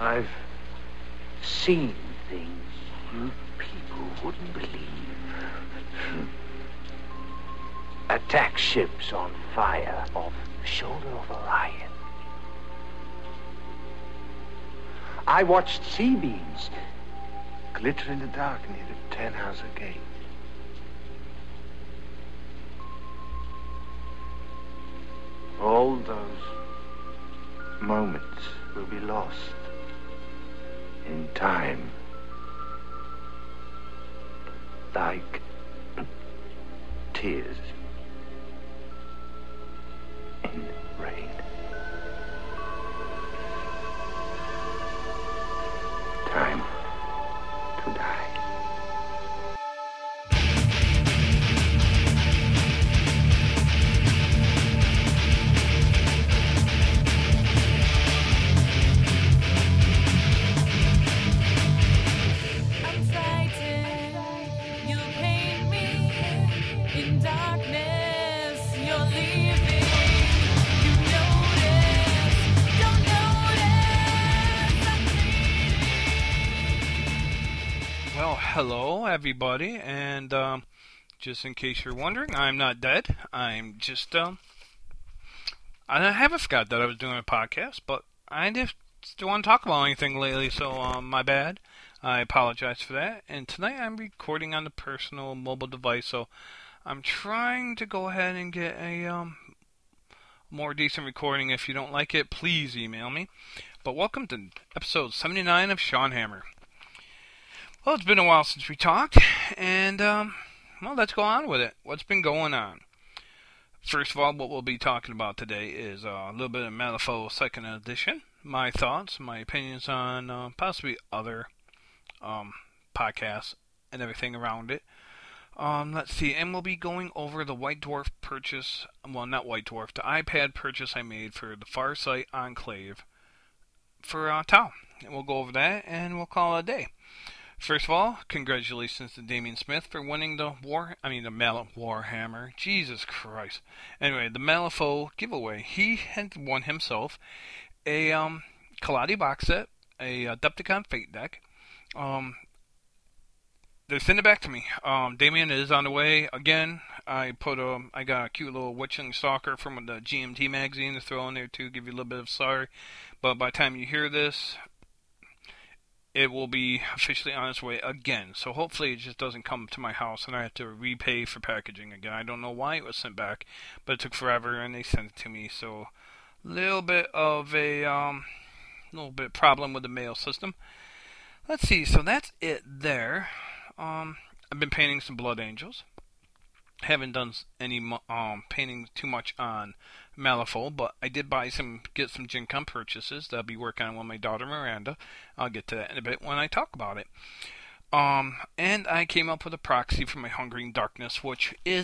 I've seen things you people wouldn't believe. Attack ships on fire off the shoulder of Orion. I watched sea beams glitter in the dark near the Tannhauser Gate. All those moments will be lost in time, like tears in rain. Time to die. Hello everybody, and just in case you're wondering, I'm not dead. I'm just I haven't forgot that I was doing a podcast, but I just don't want to talk about anything lately, so my bad. I apologize for that. And tonight I'm recording on the personal mobile device, so I'm trying to go ahead and get a more decent recording. If you don't like it, please email me. But welcome to episode 79 of Sean Hammer. Well, it's been a while since we talked, and, well, let's go on with it. What's been going on? First of all, what we'll be talking about today is a little bit of Malifaux 2nd Edition, my thoughts, my opinions on possibly other podcasts and everything around it. Let's see, and we'll be going over the White Dwarf purchase, well, not White Dwarf, the iPad purchase I made for the Farsight Enclave for Tau. And we'll go over that, and we'll call it a day. First of all, congratulations to Damian Smith for winning the Warhammer. Jesus Christ. Anyway, the Malifaux giveaway. He had won himself a Kaladi box set, a Adepticon Fate deck. They sent it back to me. Damian is on the way again. I got a cute little Witchling Stalker from the GMT magazine to throw in there too, give you a little bit of sorry. But by the time you hear this, it will be officially on its way again. So hopefully it just doesn't come to my house and I have to repay for packaging again. I don't know why it was sent back, but it took forever and they sent it to me. So little bit of a problem with the mail system. Let's see. So that's it there. I've been painting some Blood Angels. Haven't done any painting too much on Malifaux, but I did get some Gen Con purchases that I'll be working on with my daughter Miranda. I'll get to that in a bit when I talk about it. And I came up with a proxy for my Hungering Darkness, which is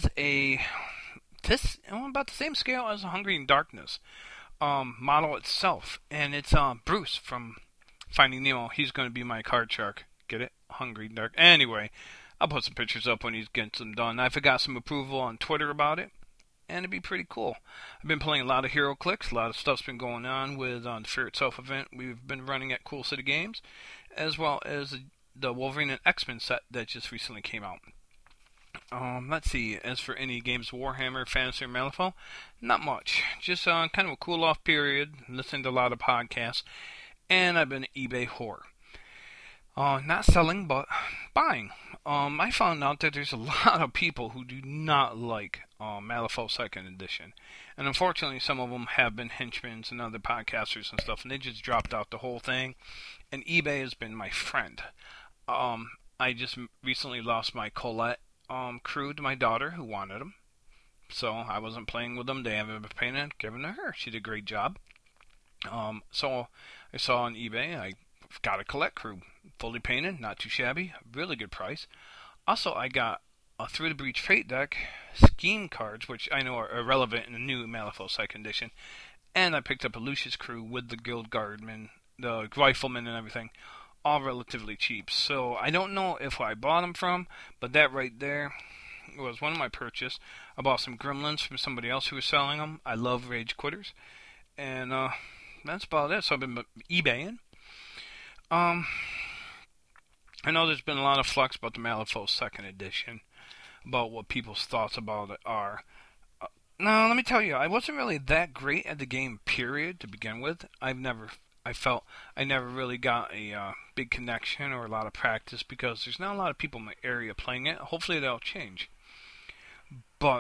about the same scale as a Hungering Darkness model itself, and it's Bruce from Finding Nemo. He's going to be my card shark. Get it? Hungry Dark. Anyway, I'll put some pictures up when he gets them done. I got some approval on Twitter about it, and it'd be pretty cool. I've been playing a lot of HeroClix. A lot of stuff's been going on with the Fear Itself event we've been running at Cool City Games, as well as the Wolverine and X-Men set that just recently came out. Let's see. As for any games, Warhammer, Fantasy, or Malifaux, not much. Just kind of a cool-off period, listening to a lot of podcasts, and I've been an eBay whore. Not selling, but buying. I found out that there's a lot of people who do not like Malifaux 2nd Edition. And unfortunately, some of them have been henchmen and other podcasters and stuff, and they just dropped out the whole thing. And eBay has been my friend. I just recently lost my Colette crew to my daughter, who wanted them. So I wasn't playing with them. They haven't been painted. Given to her. She did a great job. So I saw on eBay, I got a Colette crew. Fully painted, not too shabby, really good price. Also, I got a Through the Breach Fate deck, scheme cards, which I know are irrelevant in the new Malifaux 2nd Edition, and I picked up a Lucius crew with the Guild Guardmen, the Riflemen and everything, all relatively cheap. So I don't know if I bought them from, but that right there was one of my purchases. I bought some Gremlins from somebody else who was selling them. I love Rage Quitters, and that's about it. So I've been eBaying. Um, I know there's been a lot of flux about the Malifaux second edition, about what people's thoughts about it are. No, let me tell you, I wasn't really that great at the game, period, to begin with. I felt I never really got a big connection or a lot of practice because there's not a lot of people in my area playing it. Hopefully that'll change. But,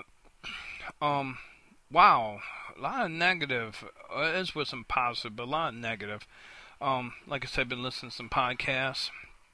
wow, a lot of negative, as with some positive, but a lot of negative. Like I said, I've been listening to some podcasts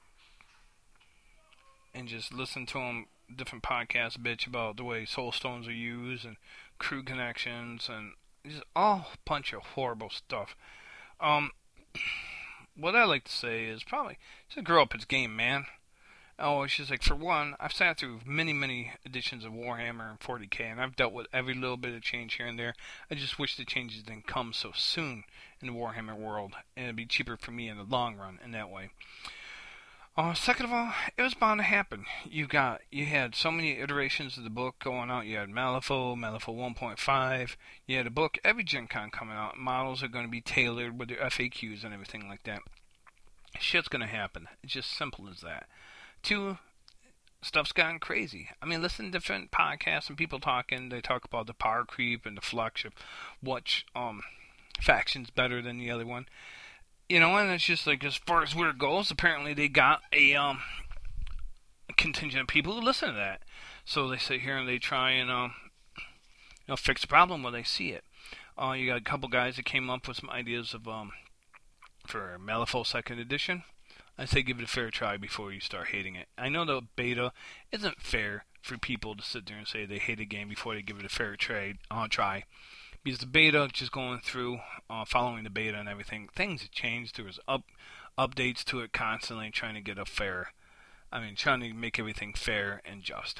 and just listen to them, different podcasts bitch about the way soul stones are used and crew connections and just all a bunch of horrible stuff. Um, what I like to say is probably just grow up its game, man. Oh, it's just like, for one, I've sat through many editions of Warhammer and 40k, and I've dealt with every little bit of change here and there. I just wish the changes didn't come so soon in the Warhammer world, and it'd be cheaper for me in the long run in that way. Second of all, it was bound to happen. You had so many iterations of the book going out. You had Malifaux 1.5. You had a book every Gen Con coming out. Models are going to be tailored with their FAQs and everything like that. Shit's going to happen. It's just simple as that. Two, stuff's gotten crazy. I mean, listen to different podcasts and people talking. They talk about the power creep and the flux of which faction's better than the other one. You know, and it's just like, as far as where it goes, apparently they got a contingent of people who listen to that. So they sit here and they try and fix the problem when they see it. You got a couple guys that came up with some ideas of for Malifaux second edition. I say give it a fair try before you start hating it. I know the beta isn't fair for people to sit there and say they hate a game before they give it a fair try. Because the beta, just going through, following the beta and everything, things have changed. There was updates to it constantly, trying to make everything fair and just.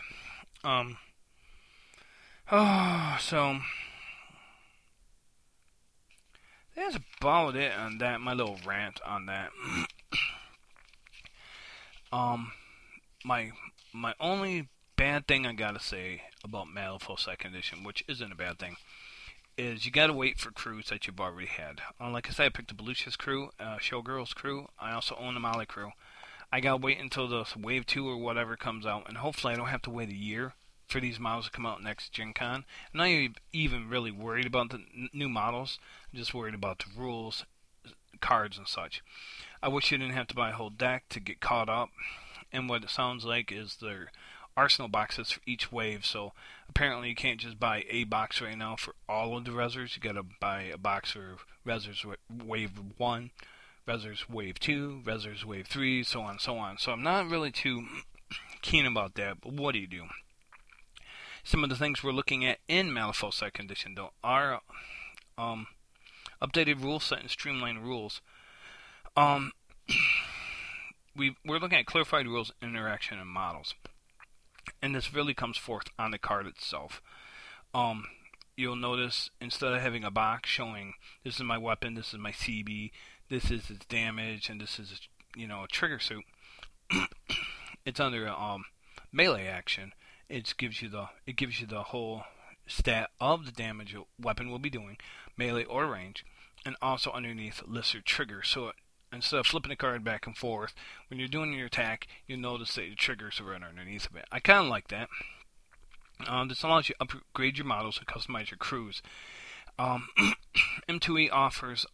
So that's about it on that. My little rant on that. My only bad thing I gotta say about Malifaux second edition, which isn't a bad thing, is you gotta wait for crews that you've already had. Like I said, I picked the Belucius crew, Showgirls crew. I also own the Molly crew. I gotta wait until the Wave 2 or whatever comes out, and hopefully I don't have to wait a year for these models to come out next Gen Con. I'm not even really worried about the new models. I'm just worried about the rules, cards, and such. I wish you didn't have to buy a whole deck to get caught up. And what it sounds like is their arsenal boxes for each wave, so apparently you can't just buy a box right now for all of the Rezzers. You gotta buy a box for Rezzers Wave 1, Rezzers Wave 2, Rezzers Wave 3, so on and so on. So I'm not really too keen about that, but what do you do? Some of the things we're looking at in Malifaux second edition, though, are updated rule set and streamlined rules. We're looking at clarified rules, interaction, and models. And this really comes forth on the card itself. You'll notice, instead of having a box showing, this is my weapon, this is my CB, this is its damage, and this is, a trigger suit, it's under melee action. It gives you the whole stat of the damage a weapon will be doing, melee or range, and also underneath lists your triggers. So instead of flipping the card back and forth, when you're doing your attack, you'll notice that your triggers are right underneath of it. I kind of like that. This allows you to upgrade your models and customize your crews. M2E offers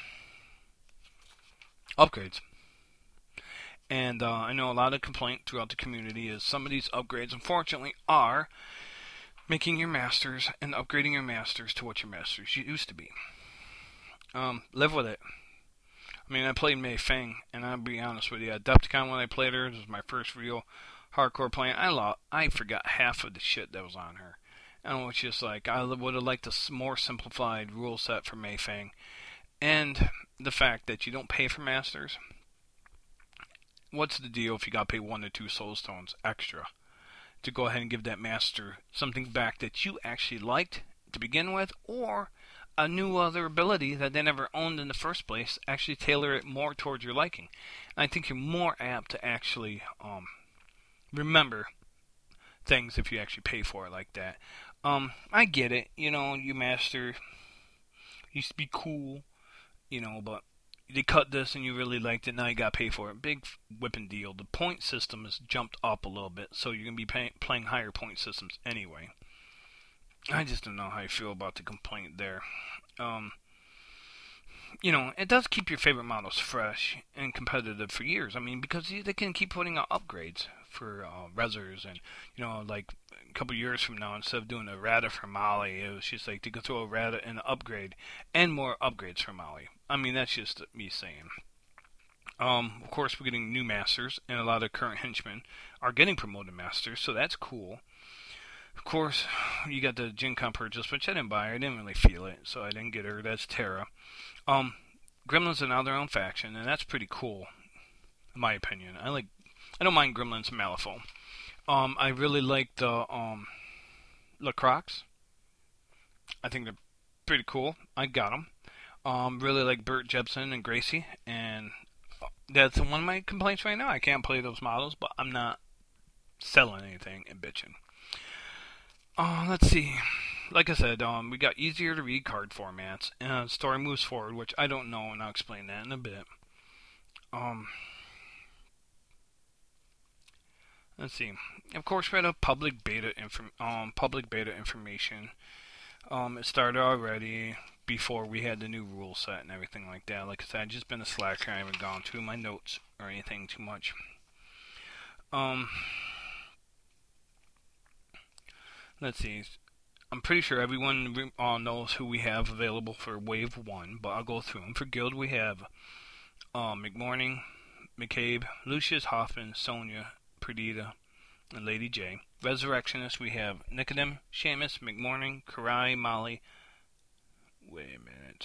upgrades. And I know a lot of complaint throughout the community is some of these upgrades, unfortunately, are making your masters and upgrading your masters to what your masters used to be. Live with it. I mean, I played Mei Feng, and I'll be honest with you, Adepticon, when I played her, this was my first real hardcore playing. I forgot half of the shit that was on her. And it was just like, I would have liked a more simplified rule set for Mei Feng. And the fact that you don't pay for masters. What's the deal if you got to pay 1 or 2 soul stones extra to go ahead and give that master something back that you actually liked to begin with, or a new other ability that they never owned in the first place, actually tailor it more towards your liking. And I think you're more apt to actually remember things if you actually pay for it like that. I get it, your master used to be cool, but they cut this and you really liked it, now you got to pay for it. Big whipping deal. The point system has jumped up a little bit, so you're going to be playing higher point systems anyway. I just don't know how I feel about the complaint there. It does keep your favorite models fresh and competitive for years. I mean, because they can keep putting out upgrades for Rezzers, and like a couple years from now, instead of doing a Rata for Molly, it was just like they could throw a Rata and an upgrade and more upgrades for Molly. I mean, that's just me saying. Of course, we're getting new masters, and a lot of current henchmen are getting promoted masters, so that's cool. Of course, you got the Gen Con purchase, which I didn't buy. I didn't really feel it, so I didn't get her. That's Terra. Gremlins are now their own faction, and that's pretty cool, in my opinion. I don't mind Gremlins and Malifaux. I really like the Lacroix. I think they're pretty cool. I got them. Really like Bert Jepson and Gracie, and that's one of my complaints right now. I can't play those models, but I'm not selling anything and bitching. Let's see. Like I said, we got easier to read card formats, and story moves forward, which I don't know, and I'll explain that in a bit. Let's see. Of course, we had a public beta information. It started already before we had the new rule set and everything like that. Like I said, I've just been a slacker. I haven't gone through my notes or anything too much. Let's see. I'm pretty sure everyone knows who we have available for Wave 1, but I'll go through them. For Guild, we have McMorning, McCabe, Lucius Hoffman, Sonya, Perdita, and Lady J. Resurrectionist, we have Nicodem, Seamus, McMorning, Karai, Molly. Wait a minute.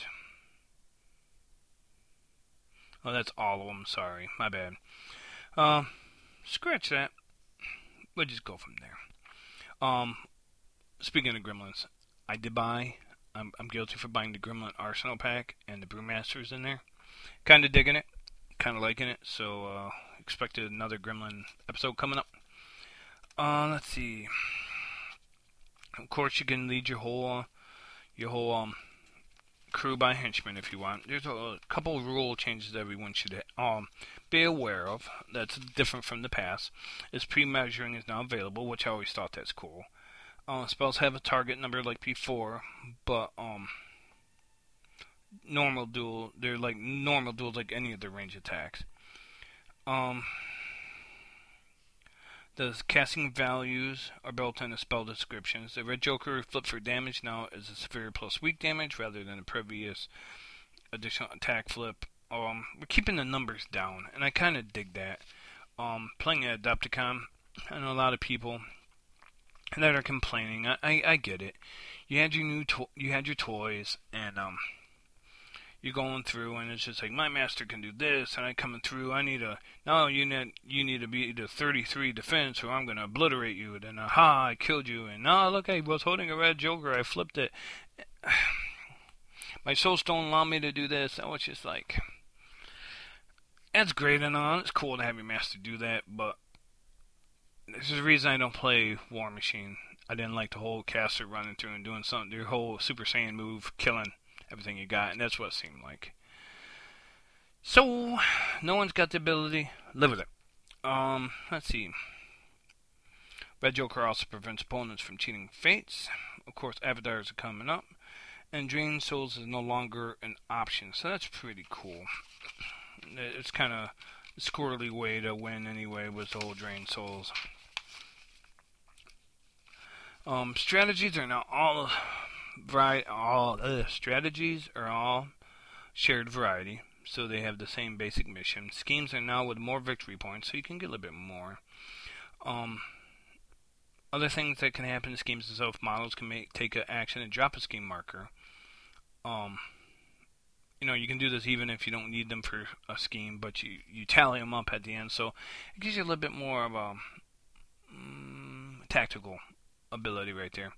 Oh, that's all of them. Sorry. My bad. Scratch that. We'll just go from there. Speaking of Gremlins, I did buy. I'm guilty for buying the Gremlin Arsenal pack and the Brewmasters in there. Kind of digging it. Kind of liking it. So, expected another Gremlin episode coming up. Let's see. Of course, you can lead your whole crew by henchmen if you want. There's a couple of rule changes that everyone should be aware of. That's different from the past. Is pre-measuring is now available, which I always thought that's cool. Spells have a target number like before, but normal duel. They're like normal duels, like any of the range attacks. The casting values are built into spell descriptions. The Red Joker flip for damage now is a severe plus weak damage rather than a previous additional attack flip. We're keeping the numbers down, and I kind of dig that. Playing at Adepticon, I know a lot of people that are complaining. I get it. You had your toys, and you're going through, and it's just like, my master can do this, and I coming through. You need to be the 33 defense, or I'm gonna obliterate you. And then, aha, I killed you. And look, I was holding a Red Joker. I flipped it. My soul stone allowed me to do this. I was just like, that's great and all. It's cool to have your master do that, but this is the reason I don't play War Machine. I didn't like the whole caster running through and doing something, your whole Super Saiyan move, killing everything you got, and that's what it seemed like. So, no one's got the ability. Live with it. Let's see. Red Joker also prevents opponents from cheating fates. Of course, avatars are coming up. And Drain Souls is no longer an option, so that's pretty cool. It's kind of a squirrely way to win anyway with the whole Drain Souls. Strategies are now all strategies are all shared variety, so they have the same basic mission. Schemes are now with more victory points, so you can get a little bit more. Other things that can happen in schemes is if models can take an action and drop a scheme marker. You can do this even if you don't need them for a scheme, but you tally them up at the end, so it gives you a little bit more of a tactical ability right there.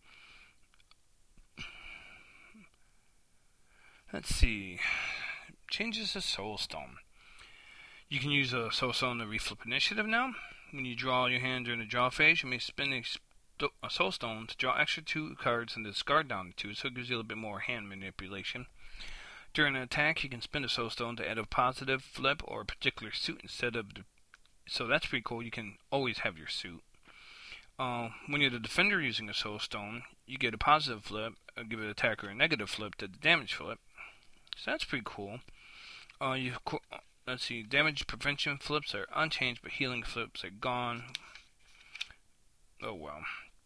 Let's see. Changes to Soul Stone. You can use a Soul Stone to reflip initiative now. When you draw your hand during the draw phase, you may spin a Soul Stone to draw extra 2 cards and discard down to 2, so it gives you a little bit more hand manipulation. During an attack, you can spin a soul stone to add a positive flip or a particular suit instead of the. So that's pretty cool. You can always have your suit. When you're the defender using a soul stone, you get a positive flip, give an attacker a negative flip to the damage flip. So that's pretty cool. Let's see, damage prevention flips are unchanged, but healing flips are gone. Oh well.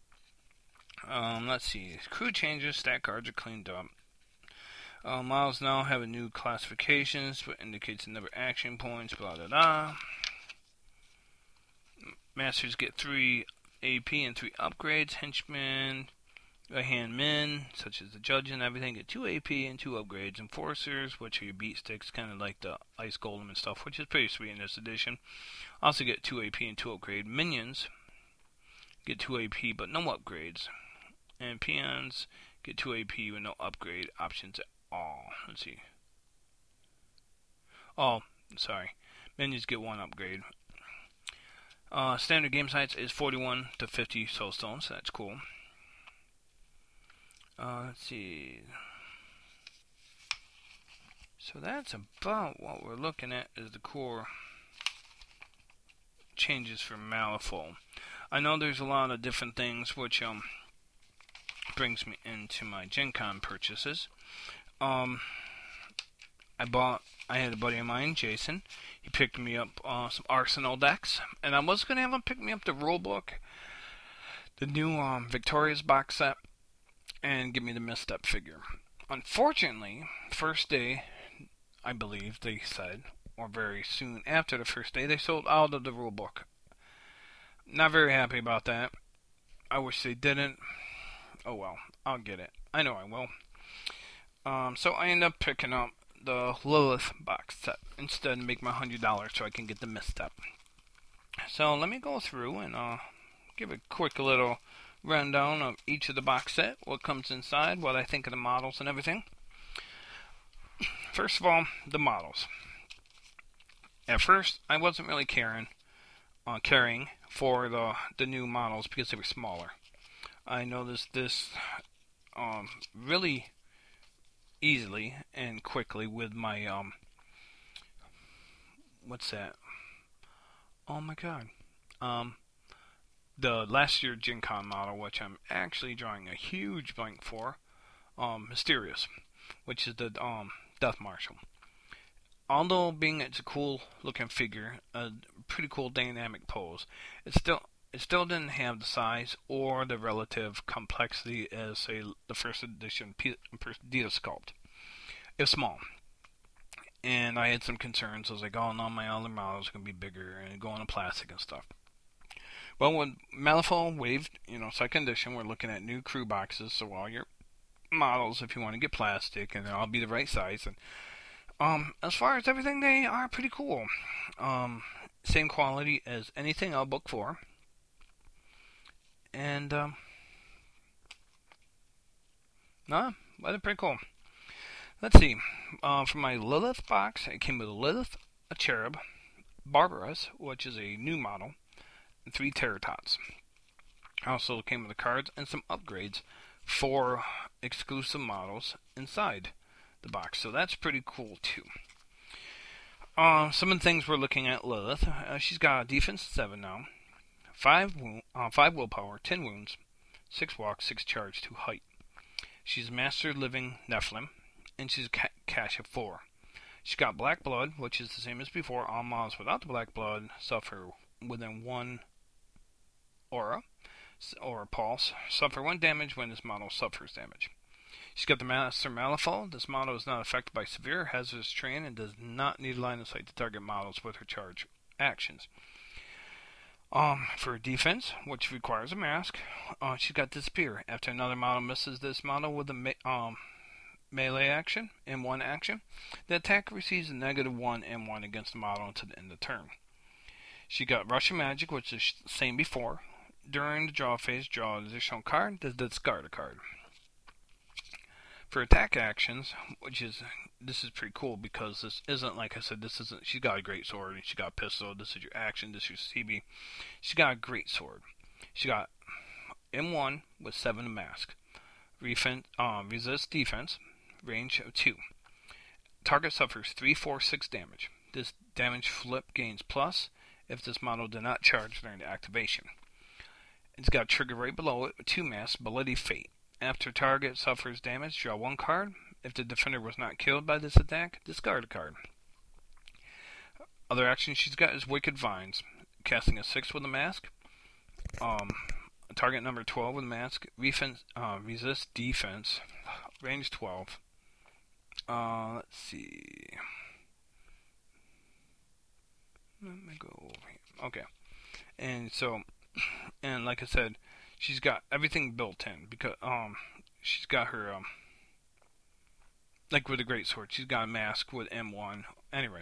Let's see, crew changes, stat cards are cleaned up. Models now have a new classifications, which indicates the number of action points, blah blah blah. Masters get 3 AP and 3 upgrades. Henchmen, right-hand men, such as the judge and everything, get 2 AP and 2 upgrades. Enforcers, which are your beat sticks, kind of like the ice golem and stuff, which is pretty sweet in this edition. Also get 2 AP and 2 upgrade. Minions get 2 AP but no upgrades. And peons get 2 AP with no upgrade options at all. Let's see. Oh, sorry. Minions get 1 upgrade. Standard game size is 41 to 50 soul stones, so that's cool. Let's see. So that's about what we're looking at as the core changes for Malifaux. I know there's a lot of different things which brings me into my Gen Con purchases. I had a buddy of mine, Jason. He picked me up some Arsenal decks, and I was going to have him pick me up the rulebook, the new Victorious box set, and give me the misstep figure. Unfortunately, first day, I believe they said, or very soon after the first day, they sold out of the rulebook. Not very happy about that. I wish they didn't. Oh well, I'll get it. I know I will. So I end up picking up the Lilith box set instead and make my $100 so I can get the misstep. So let me go through and give a quick little rundown of each of the box set, what comes inside, what I think of the models and everything. First of all, the models. At first, I wasn't really caring for the new models because they were smaller. I noticed this really easily and quickly with my what's that? Oh my god. The last year Gen Con model, which I'm actually drawing a huge blank for, Mysterious, which is the Death Marshal. Although being it's a cool looking figure, a pretty cool dynamic pose, it still didn't have the size or the relative complexity as, say, the first edition Dita Sculpt. It was small. And I had some concerns. I was like, oh no, my other models are going to be bigger and go into plastic and stuff. Well, when Malifaux waived, second edition, we're looking at new crew boxes, so all your models, if you want to get plastic, and they'll be the right size. And as far as everything, they are pretty cool. Same quality as anything I'll book for. And, well, they're pretty cool. Let's see. For my Lilith box, it came with a Lilith, a Cherub, Barbarous, which is a new model, and 3 Terratots. Also came with the cards and some upgrades for exclusive models inside the box. So that's pretty cool, too. Some of the things we're looking at Lilith. She's got a defense 7 now. 5 willpower, 10 wounds, 6 walk, 6 charge, 2 height. She's Master Living Nephilim, and she's Cash of 4. She's got Black Blood, which is the same as before. All models without the Black Blood suffer within 1 aura or pulse. Suffer 1 damage when this model suffers damage. She's got the Master Malifaux. This model is not affected by severe hazardous terrain and does not need line of sight to target models with her charge actions. For defense, which requires a mask, she's got Disappear. After another model misses this model with a melee action and 1 action, the attacker receives a -1 and 1 against the model until the end of the turn. She got Russian Magic, which is the same before. During the draw phase, draw an additional card, discard a card. For attack actions, this is pretty cool because this isn't, like I said, she's got a great sword and she got a pistol. This is your action, this is your CB. She got a great sword. She got M1 with 7 mask. Resist defense, range of 2. Target suffers 346 damage. This damage flip gains plus if this model did not charge during the activation. It's got a trigger right below it with 2 masks, Bloody Fate. After target suffers damage, draw 1 card. If the defender was not killed by this attack, discard a card. Other action she's got is Wicked Vines, casting a 6 with a mask. Target number 12 with a mask. Resist defense. Range 12. Let's see. Let me go over here. Okay. And like I said, she's got everything built in because she's got her like with a greatsword, she's got a mask with M1. Anyway.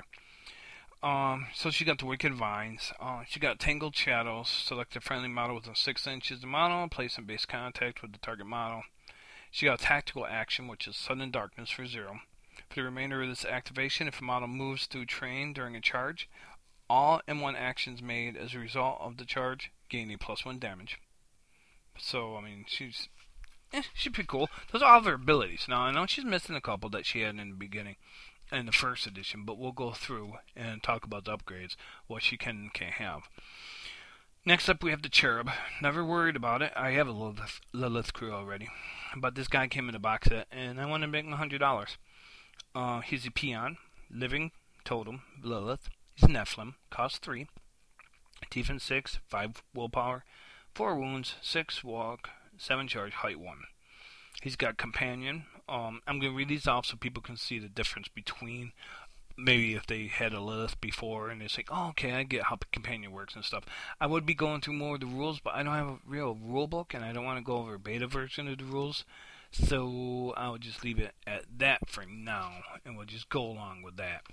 So she got the Wicked Vines. She got Tangled Shadows. Select a friendly model within 6 inches of the model. Place in base contact with the target model. She got Tactical Action, which is Sudden Darkness for 0. For the remainder of this activation, if a model moves through terrain during a charge, all M1 actions made as a result of the charge gain a +1 damage. So, I mean, she's pretty cool. Those are all of her abilities. Now, I know she's missing a couple that she had in the beginning. In the first edition, but we'll go through and talk about the upgrades, what she can and can't have. Next up, we have the Cherub. Never worried about it. I have a Lilith crew already, but this guy came in a box set, and I want to make him $100. He's a peon, living totem, Lilith. He's a Nephilim, cost 3, defense 6, 5 willpower, 4 wounds, 6 walk, 7 charge, height 1. He's got Companion. I'm going to read these off so people can see the difference between maybe if they had a Lilith before and they say, oh, okay, I get how Companion works and stuff. I would be going through more of the rules, but I don't have a real rule book and I don't want to go over a beta version of the rules. So I'll just leave it at that for now and we'll just go along with that.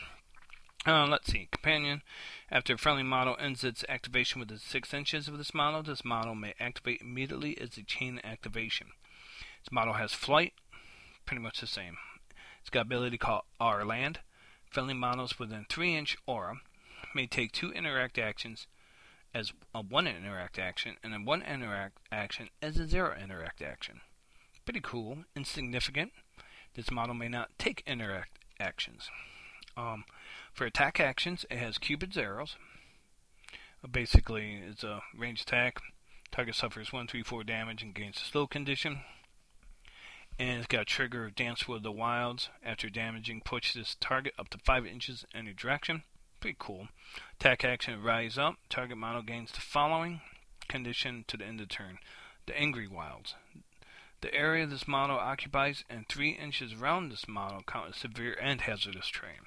Let's see. Companion. After a friendly model ends its activation within 6 inches of this model may activate immediately as a chain activation. This model has flight, pretty much the same. It's got ability called R-Land. Friendly models within 3-inch aura may take 2 interact actions as a 1 interact action, and then 1 interact action as a 0 interact action. Pretty cool. Insignificant. This model may not take interact actions. For attack actions, it has Cupid's arrows. Basically, it's a ranged attack. Target suffers 1, 3, 4 damage and gains a slow condition. And it's got a trigger of Dance with the Wilds. After damaging, push this target up to 5 inches in any direction. Pretty cool. Attack action, Rise Up. Target model gains the following condition to the end of turn. The Angry Wilds. The area this model occupies and 3 inches around this model count as severe and hazardous terrain.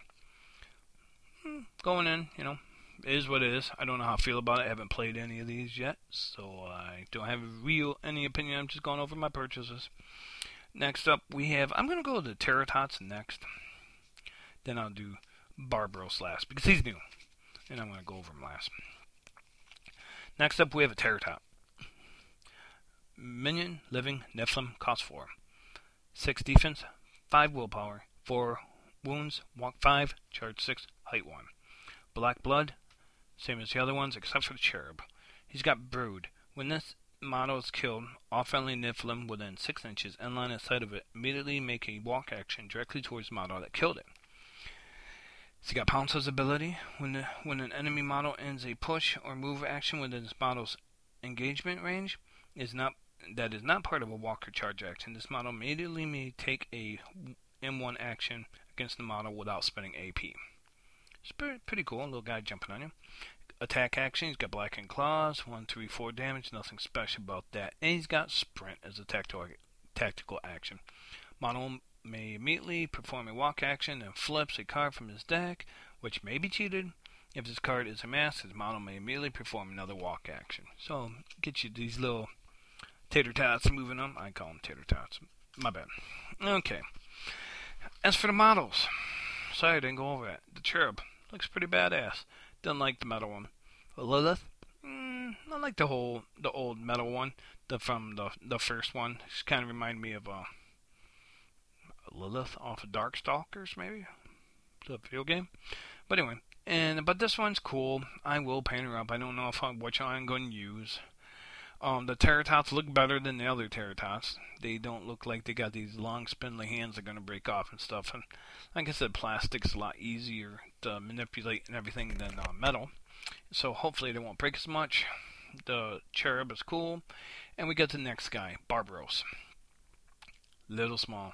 Going in, it is what it is. I don't know how I feel about it. I haven't played any of these yet, so I don't have any opinion. I'm just going over my purchases. Next up, I'm going to go to Terratots next. Then I'll do Barbaros last, because he's new. And I'm going to go over him last. Next up, we have a Terratot. Minion, living, Nephilim, cost 4. 6 defense, 5 willpower, 4 wounds, walk 5, charge 6, height 1. Black blood, same as the other ones, except for the Cherub. He's got Brood. When this model is killed, all friendly Nephilim within 6 inches and line of sight of it immediately make a walk action directly towards the model that killed it. So you got Pounce's ability. When an enemy model ends a push or move action within this model's engagement range, that is not part of a walk or charge action. This model immediately may take a M1 action against the model without spending AP. It's pretty cool, a little guy jumping on you. Attack action, he's got Blackened Claws, 1, 3, 4 damage, nothing special about that. And he's got Sprint as a tactical action. Model may immediately perform a walk action and flips a card from his deck, which may be cheated. If this card is a mask, his model may immediately perform another walk action. So, get you these little tater tots moving them. I call them tater tots. My bad. Okay. As for the models, sorry I didn't go over that. The Cherub looks pretty badass. Didn't like the metal one. Lilith, I like the old metal one, from the first one. It kind of reminded me of Lilith off of Darkstalkers, maybe. It's a video game. But anyway, but this one's cool. I will paint her up. I don't know which one I'm going to use. The Terratots look better than the other Terratots. They don't look like they got these long spindly hands that are going to break off and stuff. And like I said, plastic's a lot easier to manipulate and everything than metal. So hopefully they won't break as much. The Cherub is cool. And we get the next guy, Barbaros. Little small.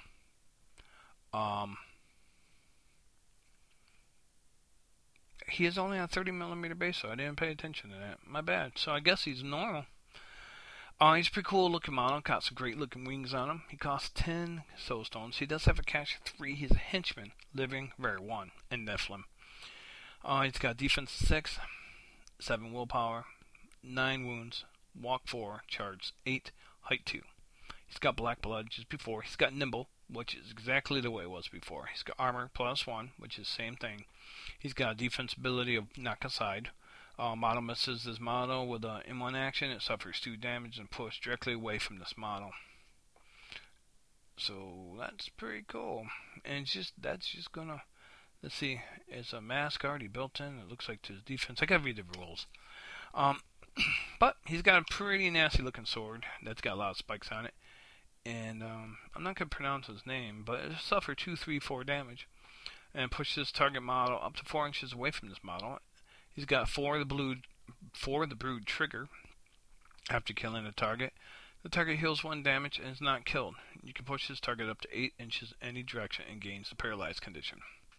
He is only on 30mm base, so I didn't pay attention to that. My bad. So I guess he's normal. He's a pretty cool looking model. Got some great looking wings on him. He costs 10 soul stones. He does have a cash of 3. He's a henchman, living rare 1, and Nephilim. He's got defense 6, 7 willpower, 9 wounds, walk 4, charge 8, height 2. He's got black blood just before. He's got nimble, which is exactly the way it was before. He's got armor +1, which is the same thing. He's got a defense ability of knock aside. Model misses this model with an M1 action. It suffers 2 damage and pushed directly away from this model. So that's pretty cool. And that's just gonna, let's see, it's a mask already built in. It looks like to his defense. I gotta read the rules. But he's got a pretty nasty looking sword that's got a lot of spikes on it. And I'm not gonna pronounce his name, but it suffers 2, 3, 4 damage. And push this target model up to 4 inches away from this model. He's got 4 of the brood trigger. After killing the target heals 1 damage and is not killed. You can push this target up to 8 inches any direction and gains the paralyzed condition.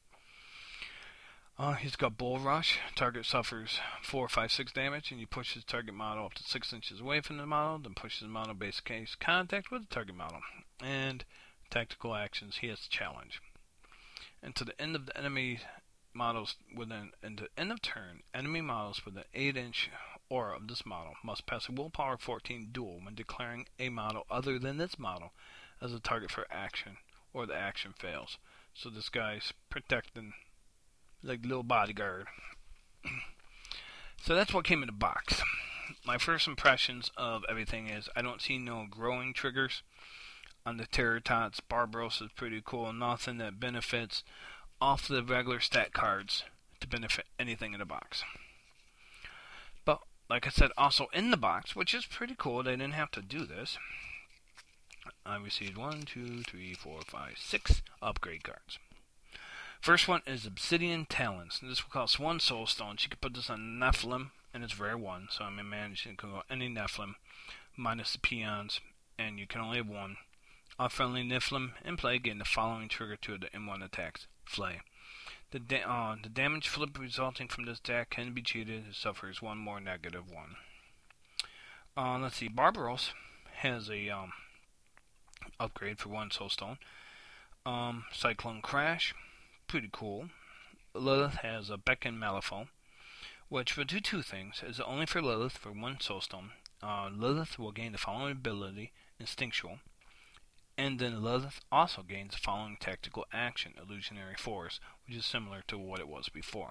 He's got Bull Rush. Target suffers 4, 5, 6 damage, and you push his target model up to 6 inches away from the model, then push the model base case contact with the target model. And tactical actions, he has to challenge. And to the end of the enemy models end of turn, enemy models with an 8-inch aura of this model must pass a willpower 14 duel when declaring a model other than this model as a target for action, or the action fails. So this guy's protecting like little bodyguard. So that's what came in the box. My first impressions of everything is I don't see no growing triggers on the Terratots. Barbaros is pretty cool. Nothing that benefits off the regular stat cards to benefit anything in the box. But like I said, also in the box, which is pretty cool, they didn't have to do this. I received 1, 2, 3, 4, 5, 6 upgrade cards. First one is Obsidian Talons. This will cost 1 soul stone. You can put this on Nephilim, and it's rare 1, so I'm managing to go any Nephilim minus the peons, and you can only have 1. A friendly Nephilim in play gain the following trigger to the M1 attacks. Flay. The damage flip resulting from this attack can be cheated. It suffers 1 more -1. Let's see. Barbaros has a upgrade for 1 soulstone. Cyclone Crash, pretty cool. Lilith has a Beckon Malifaux, which will do 2 things. It's only for Lilith for 1 soulstone. Lilith will gain the following ability: Instinctual. And then Lilith also gains the following tactical action: Illusionary Force, which is similar to what it was before.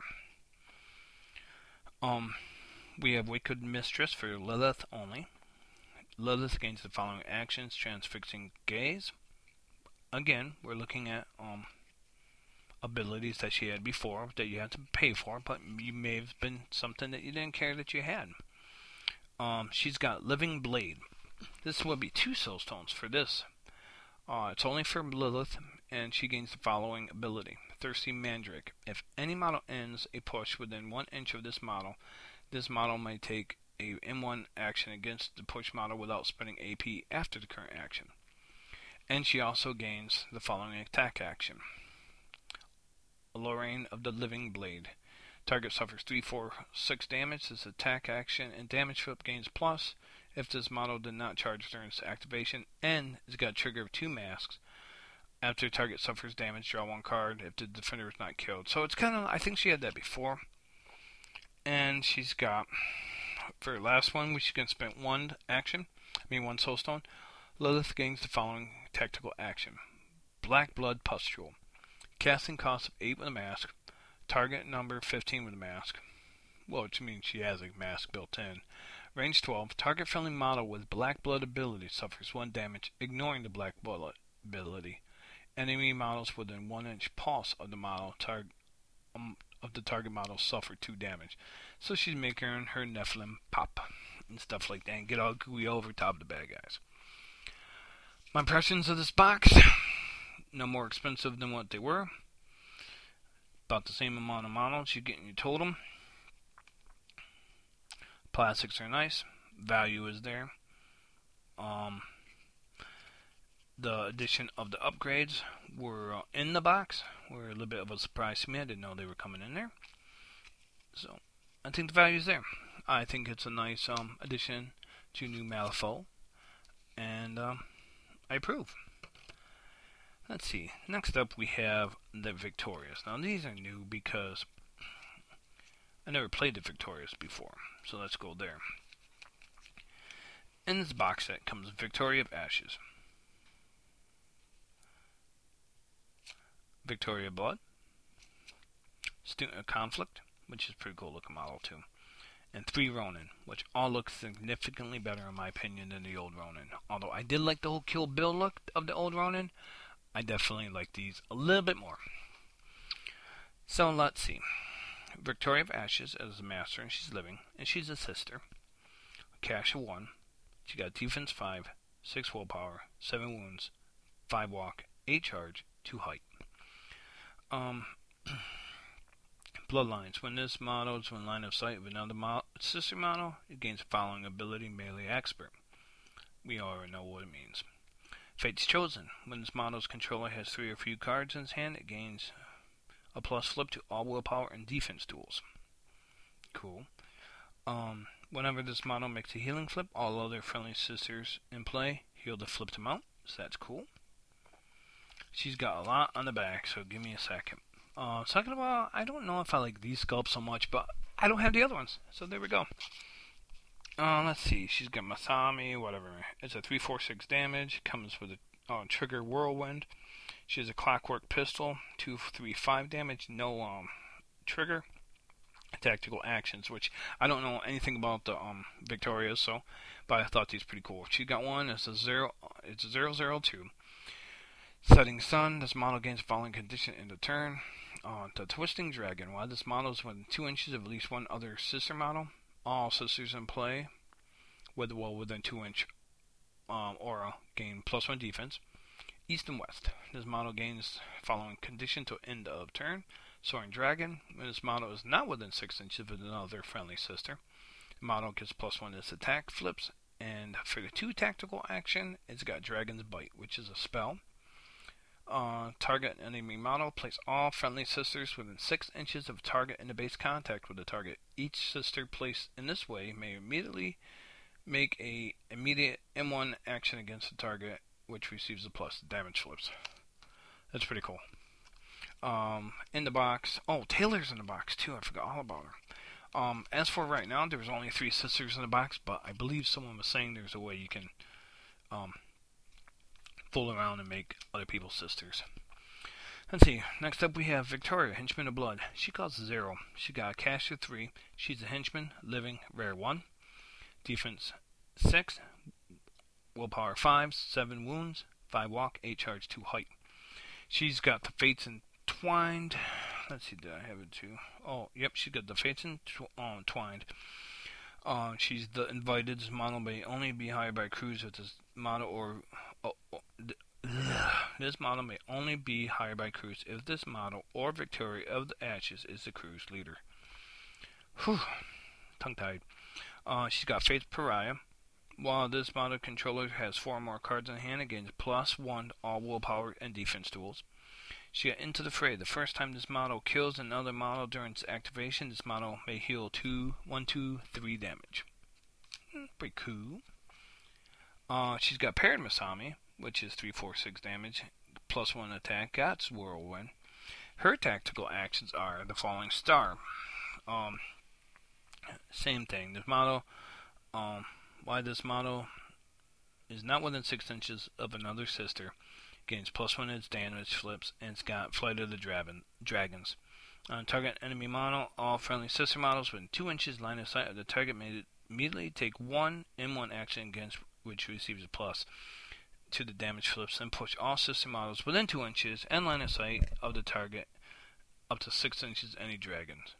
We have Wicked Mistress for Lilith only. Lilith gains the following actions: Transfixing Gaze. Again, we're looking at abilities that she had before that you had to pay for, but you may have been something that you didn't care that you had. She's got Living Blade. This will be 2 soulstones for this. It's only for Lilith, and she gains the following ability: Thirsty Mandrake. If any model ends a push within 1 inch of this model may take a M1 action against the push model without spending AP after the current action. And she also gains the following attack action: Lorraine of the Living Blade. Target suffers 3, 4, 6 damage. This attack action and damage flip gains plus if this model did not charge during its activation, and it's got a trigger of 2 masks. After target suffers damage, draw 1 card if the defender is not killed. So it's kind of, I think she had that before. And she's got, for her last one, which she can spend 1 soulstone, Lilith gains the following tactical action: Black Blood Pustule. Casting cost of 8 with a mask. Target number 15 with a mask. Well, which means she has a mask built in. Range 12. Target friendly model with Black Blood ability suffers 1 damage, ignoring the Black Blood ability. Enemy models within 1 inch pulse of the model of the target model suffer 2 damage. So she's making her Nephilim pop and stuff like that and get all gooey over top of the bad guys. My impressions of this box, no more expensive than what they were. About the same amount of models you get in your totem. Plastics are nice. Value is there. The addition of the upgrades were in the box. Were a little bit of a surprise to me. I didn't know they were coming in there. So, I think the value is there. I think it's a nice addition to new Malifaux. And I approve. Let's see. Next up we have the Victorious. Now these are new because I never played the Victorious before. So let's go there. In this box set comes Victoria of Ashes, Victoria of Blood, Student of Conflict, which is a pretty cool looking model too, and 3 Ronin, which all look significantly better in my opinion than the old Ronin. Although I did like the whole Kill Bill look of the old Ronin, I definitely like these a little bit more. So let's see. Victoria of Ashes is a master and she's living, and she's a sister. Cash of 1. She got defense 5, 6 willpower, 7 wounds, 5 walk, 8 charge, 2 height. Bloodlines. When this model is in line of sight of another sister model, it gains the following ability: Melee Expert. We already know what it means. Fate's Chosen. When this model's controller has 3 or few cards in his hand, it gains a plus flip to all willpower and defense tools. Cool. Whenever this model makes a healing flip, all other friendly sisters in play heal the flipped amount, so that's cool. She's got a lot on the back, so give me a second. Second of all, I don't know if I like these sculpts so much, but I don't have the other ones, so there we go. Let's see, she's got Masami, whatever. It's a 3/4/6 damage, comes with a trigger Whirlwind. She has a Clockwork Pistol, 2/3/5 damage, no trigger. Tactical actions, which I don't know anything about the Victorias, so but I thought these pretty cool. She got one. It's a 0/0/2. Setting Sun. This model gains the following condition in the turn. The Twisting Dragon. While this model is within 2 inches of at least one other sister model, all sisters in play within 2-inch aura gain +1 defense. East and West. This model gains following condition to end of turn. Soaring Dragon. When this model is not within 6 inches of another friendly sister, the model gets +1 to its attack flips. And for the 2 tactical action, it's got Dragon's Bite, which is a spell. Target enemy model. Place all friendly sisters within 6 inches of target in the base contact with the target. Each sister placed in this way may immediately make a immediate M1 action against the target, which receives a plus damage flips. That's pretty cool. In the box, Taylor's in the box too. I forgot all about her. As for right now, there's only 3 sisters in the box, but I believe someone was saying there's a way you can fool around and make other people's sisters. Let's see. Next up we have Victoria, Henchman of Blood. She costs 0. She got a cash of 3. She's a henchman, living, rare 1. Defense 6. Willpower 5. 7 wounds. 5 walk. 8 charge. 2 height. She's got the Fates Entwined. Let's see, did I have it too? Oh, yep, she's got the Fates Entwined. She's the Invited. This model may only be hired by crews with this model this model may only be hired by crews if this model or Victoria of the Ashes is the crew's leader. Whew, tongue-tied. She's got Fate's Pariah. While this model controller has 4 more cards in hand, it gains +1 to all willpower and defense tools. She got Into the Fray. The first time this model kills another model during its activation, this model may heal 1, 2, 3 damage. Pretty cool. She's got Paired Masami, which is 3/4/6 damage, +1 attack, got Whirlwind. Her tactical actions are the following: Star. Same thing. This model, why this model is not within 6 inches of another sister, gains +1 its damage flips, and it's got Flight of the Dragons. Target enemy model. All friendly sister models within 2 inches line of sight of the target may immediately take 1 M1 action against which receives a plus to the damage flips, and push all sister models within 2 inches and line of sight of the target up to 6 inches any dragons.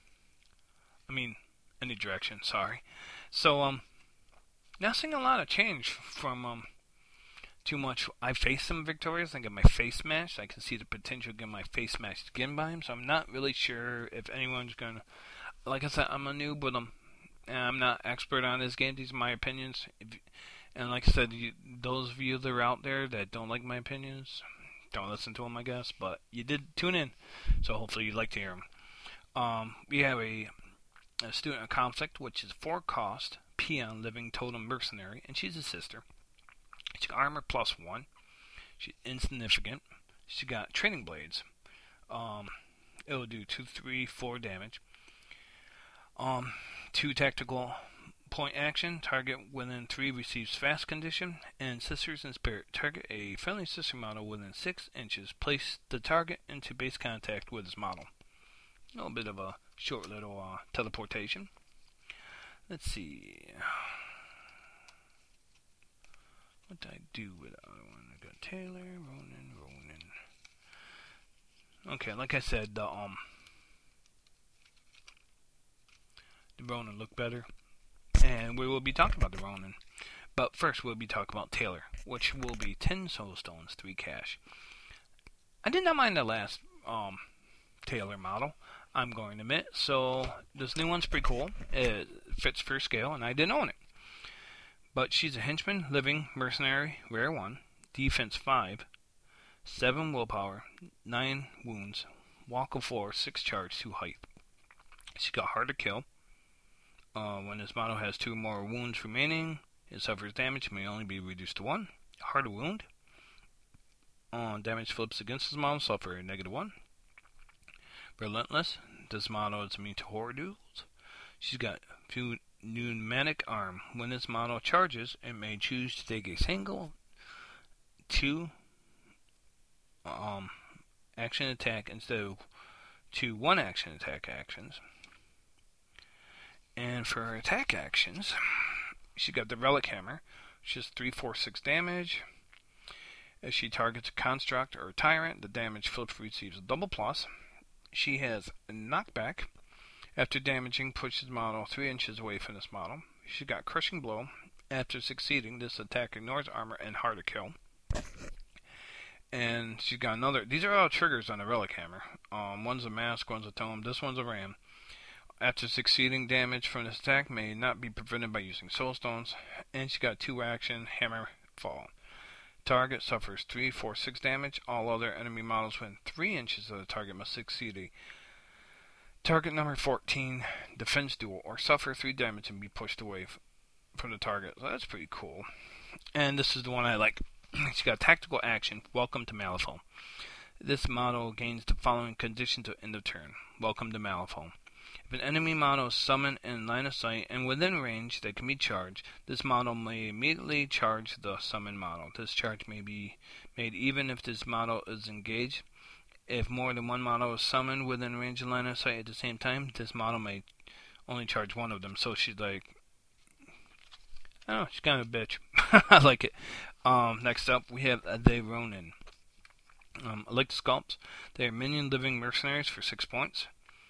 Any direction, sorry. So, not seeing a lot of change from, too much. I faced some Victorias. I get my face smashed. I can see the potential of getting my face smashed again by him. So I'm not really sure if anyone's gonna. Like I said, I'm a noob, but I'm not expert on this game. These are my opinions. And like I said, those of you that are out there that don't like my opinions, don't listen to them, I guess. But you did tune in, so hopefully you'd like to hear them. We have a student of conflict, which is 4 cost, peon, living totem mercenary, and she's a sister. She's got armor +1. She's insignificant. She's got training blades. It'll do 2, 3, 4 damage. 2 tactical point action. Target within 3 receives fast condition. And Sisters in Spirit. Target a friendly sister model within 6 inches. Place the target into base contact with his model. A little bit of a short little teleportation. Let's see. What did I do with the other one? I got Taylor, Ronan. Okay, like I said, the Ronan looked better. And we will be talking about the Ronan. But first we'll be talking about Taylor, which will be 10 soul stones, 3 cash. I did not mind the last Taylor model, I'm going to admit. So this new one's pretty cool. It fits for scale, and I didn't own it. But she's a henchman, living, mercenary, rare 1, defense 5, 7 willpower, 9 wounds, walk of 4, 6 charge, 2 height. She's got hard to kill. When this model has 2 more wounds remaining, it suffers damage. It may only be reduced to 1. Hard to wound. Damage flips against this model, suffer a -1. Relentless. This model is immune to horror duels. She's got pneumatic arm. When this model charges, it may choose to take a single 2 action attack instead of 2 1 action attack actions. And for her attack actions, she got the Relic Hammer, which is 3, 4, 6 damage. If she targets a construct or a tyrant, the damage flip receives a double plus. She has a knockback. After damaging, pushes model 3 inches away from this model. She's got Crushing Blow. After succeeding, this attack ignores armor and hard to kill. And she's got another. These are all triggers on the Relic Hammer. One's a mask, one's a tome, this one's a ram. After succeeding, damage from this attack may not be prevented by using soul stones. And she got 2 action, hammer, fall. Target suffers 3, 4, 6 damage. All other enemy models within 3 inches of the target must succeed a target number 14 defense duel or suffer 3 damage and be pushed away from the target. So that's pretty cool. And this is the one I like. She's got tactical action. Welcome to Malifaux. This model gains the following conditions at end of turn. Welcome to Malifaux. If an enemy model is summoned in line of sight and within range that can be charged, this model may immediately charge the summoned model. This charge may be made even if this model is engaged. If more than one model is summoned within range and line of sight at the same time, this model may only charge one of them. So she's like, she's kind of a bitch. I like it. Next up, we have the Ronin. I like the sculpts. They are minion living mercenaries for 6 points.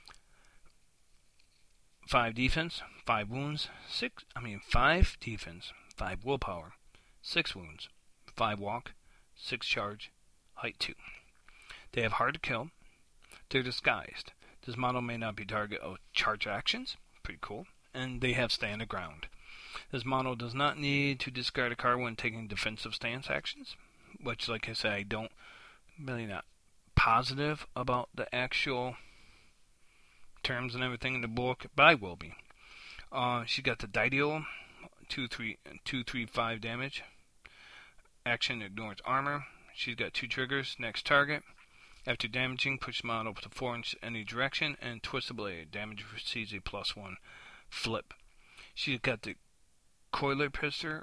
5 defense, 5 wounds, 5 defense, 5 willpower, 6 wounds, 5 walk, 6 charge, height 2. They have hard to kill. They're disguised. This model may not be target of charge actions. Pretty cool. And they have stand the ground. This model does not need to discard a card when taking defensive stance actions, which, like I said, I don't really not positive about the actual terms and everything in the book, but I will be. She got the Didio, 2-3-5 damage. Action ignores armor. She's got 2 triggers. Next target. After damaging, push model to 4 inches any direction and twist the blade. Damage receives a +1 flip. She's got the Kohler pistol,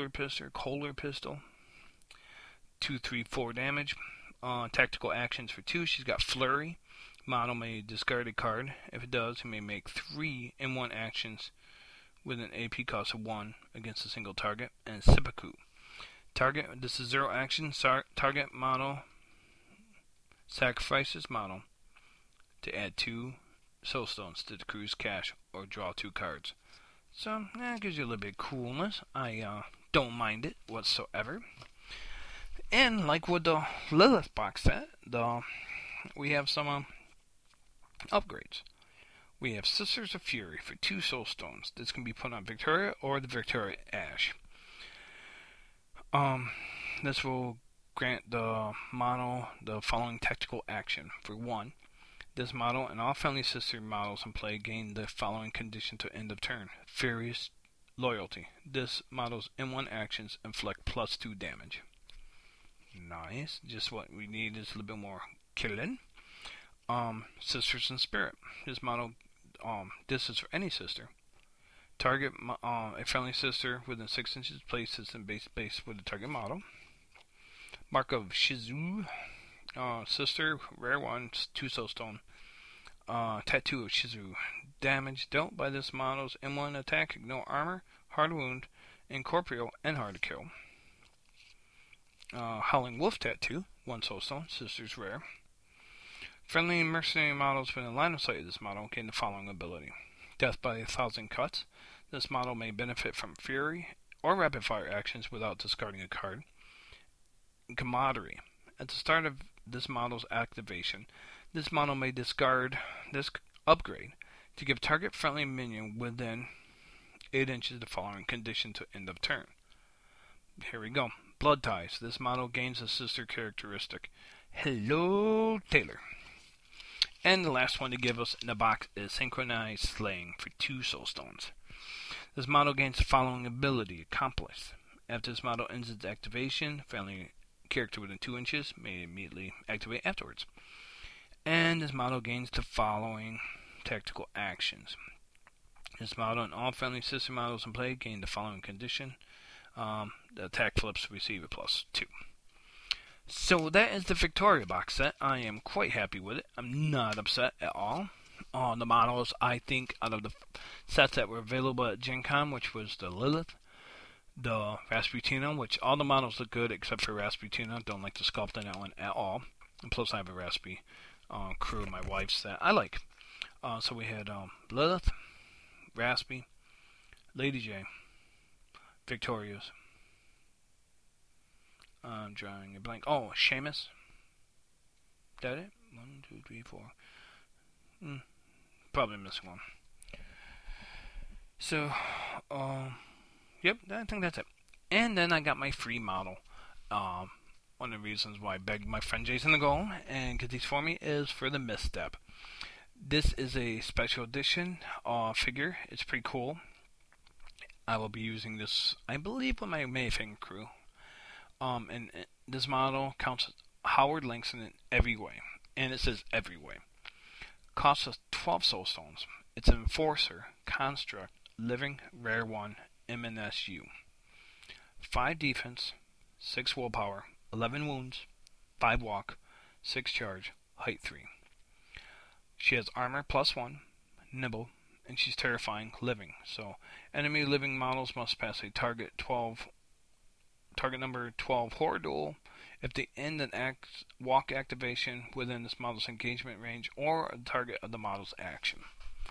2-3-4 damage. Tactical actions for 2. She's got Flurry. Model may discard a card. If it does, it may make 3 in 1 actions with an AP cost of 1 against a single target. And Seppuku. Target, this is 0 action. Target model sacrifices model. to add 2 soul stones to the crew's cache or draw 2 cards. So, it gives you a little bit of coolness. I don't mind it whatsoever. And like with the Lilith box set, we have some upgrades. We have Sisters of Fury for 2 soul stones. This can be put on Victoria or the Victoria Ash. This will grant the model the following tactical action. For 1, this model and all friendly sister models in play gain the following condition to end of turn. Furious Loyalty. This model's M1 actions inflict +2 damage. Nice. Just what we need is a little bit more killing. Sisters in Spirit. This model, this is for any sister. Target a friendly sister within 6 inches places in base with the target model. Mark of Shizu. Sister, rare 1, 2 soulstone. Tattoo of Shizu. Damage dealt by this model's M1 attack, ignore armor, hard wound, incorporeal, and hard to kill. Howling Wolf Tattoo, 1 soulstone, Sister's rare. Friendly mercenary models within line of sight of this model gain the following ability. Death by 1,000 cuts. This model may benefit from Fury or Rapid Fire actions without discarding a card. Camaraderie. At the start of this model's activation, this model may discard this upgrade to give target friendly minion within 8 inches the following condition to end of turn. Here we go. Blood Ties. This model gains a sister characteristic. Hello, Taylor. And the last one to give us in the box is Synchronized Slaying for 2 soulstones. This model gains the following ability, Accomplice. After this model ends its activation, friendly character within 2 inches may immediately activate afterwards. And this model gains the following tactical actions. This model and all friendly sister models in play gain the following condition. The attack flips receive a +2. So that is the Victoria box set. I am quite happy with it. I'm not upset at all. The models, I think, out of the sets that were available at Gen Con, which was the Lilith, the Rasputina, which all the models look good except for Rasputina. Don't like the sculpt on that one at all. And plus I have a Raspi crew, my wife's, that I like. So we had Lilith, Raspi, Lady J, Victoria's. I'm drawing a blank. Oh, Seamus. That it? 1, 2, 3, 4. Probably missing one. So, yep, I think that's it. And then I got my free model. One of the reasons why I begged my friend Jason to go and get these for me is for the Misstep. This is a special edition figure. It's pretty cool. I will be using this, I believe, with my Mayfang crew. And this model counts Howard Langston in every way. And it says every way. Costs us 12 soulstones. It's an Enforcer, Construct, Living, Rare 1, MNSU. 5 defense, 6 willpower, 11 wounds, 5 walk, 6 charge, height 3. She has armor +1, nibble, and she's terrifying living. So enemy living models must pass a target number 12 horror duel if they end an walk activation within this model's engagement range or a target of the model's action.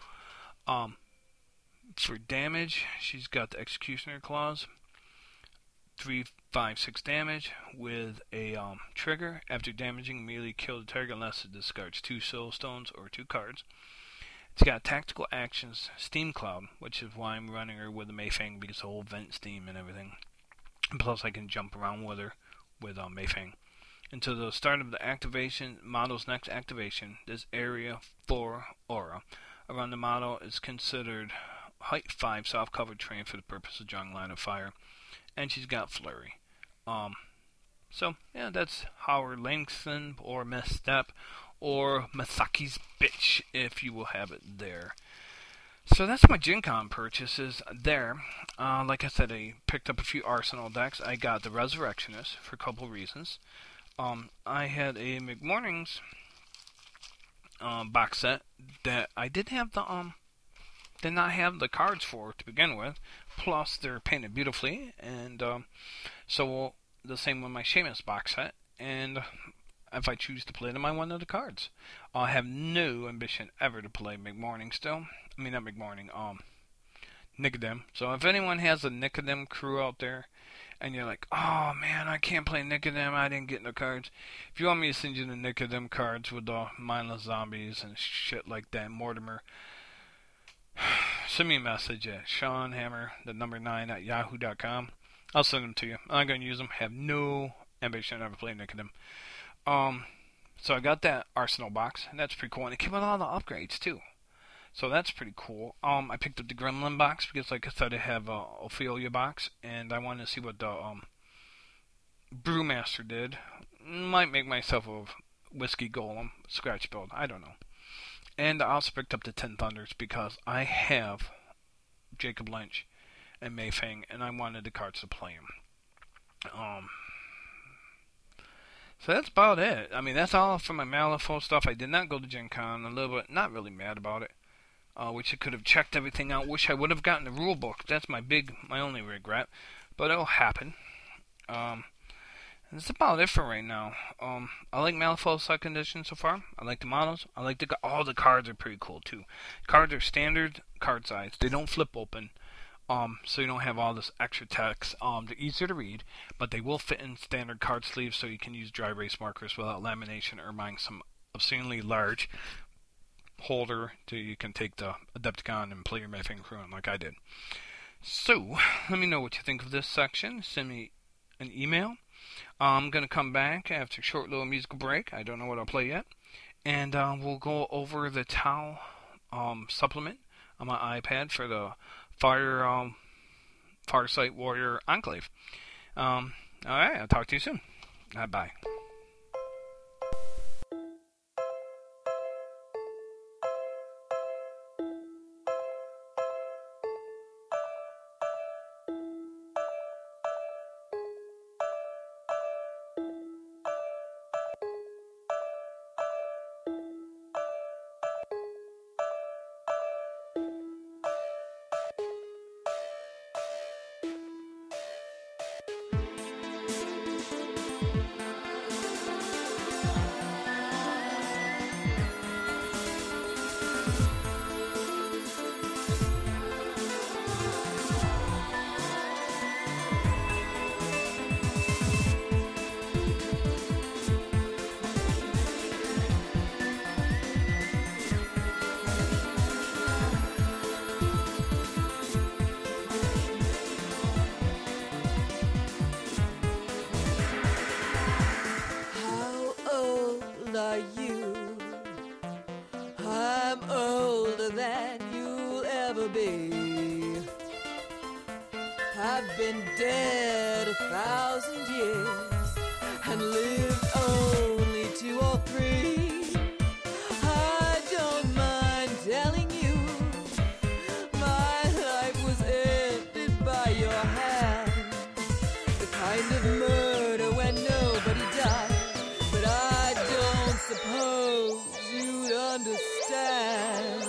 For damage, she's got the Executioner Clause, 3, 5, 6 damage with a trigger. After damaging, immediately kill the target unless it discards 2 soul stones or 2 cards. It's got tactical actions, Steam Cloud, which is why I'm running her with the Mayfang, because the whole vent steam and everything. And plus, I can jump around with her with Mayfang. Until the start of the activation, model's next activation, this area 4 aura around the model is considered height 5 soft-covered terrain for the purpose of drawing line of fire. And she's got Flurry. So, yeah, that's Howard Langston, or Misstep, or Masaki's Bitch, if you will have it there. So that's my Gen Con purchases there. Like I said, I picked up a few Arsenal decks. I got the Resurrectionist for a couple reasons. I had a McMorning's box set that I did not have the cards for to begin with. Plus, they're painted beautifully, and so the same with my Seamus box set. And if I choose to play them on one of the cards. I have no ambition ever to play McMorning still. I mean, not McMorning, Nicodem. So if anyone has a Nicodem crew out there, and you're like, oh man, I can't play Nicodem, I didn't get no cards. If you want me to send you the Nicodem cards with the mindless zombies and shit like that, Mortimer, send me a message at SeanHammer, the number 9 at yahoo.com. I'll send them to you. I'm not going to use them. Have no ambition to ever play Nicodem. So I got that Arsenal box, and that's pretty cool. And it came with all the upgrades, too. So that's pretty cool. I picked up the Gremlin box because, like I said, I have a Ophelia box, and I wanted to see what the Brewmaster did. Might make myself a Whiskey Golem scratch build. I don't know. And I also picked up the 10 Thunders because I have Jacob Lynch and Mayfang, and I wanted the cards to play them. So that's about it. I mean, that's all for my Malifaux stuff. I did not go to Gen Con. A little bit, not really mad about it. Wish I could have checked everything out. Wish I would have gotten the rule book. That's my only regret. But it'll happen. That's about it for right now. I like Malifaux second edition so far. I like the models. I like all the cards are pretty cool too. Cards are standard card size. They don't flip open. So you don't have all this extra text. They're easier to read, but they will fit in standard card sleeves, so you can use dry erase markers without lamination or buying some obscenely large holder so you can take the Adepticon and play your Mayfang crew on like I did. So, let me know what you think of this section. Send me an email. I'm going to come back after a short little musical break. I don't know what I'll play yet. And we'll go over the Tau supplement on my iPad for the Farsight Warrior Enclave. Alright, I'll talk to you soon. Bye. I've been dead 1,000 years and lived only 2 or 3. I don't mind telling you, my life was ended by your hand. The kind of murder when nobody died, but I don't suppose you'd understand.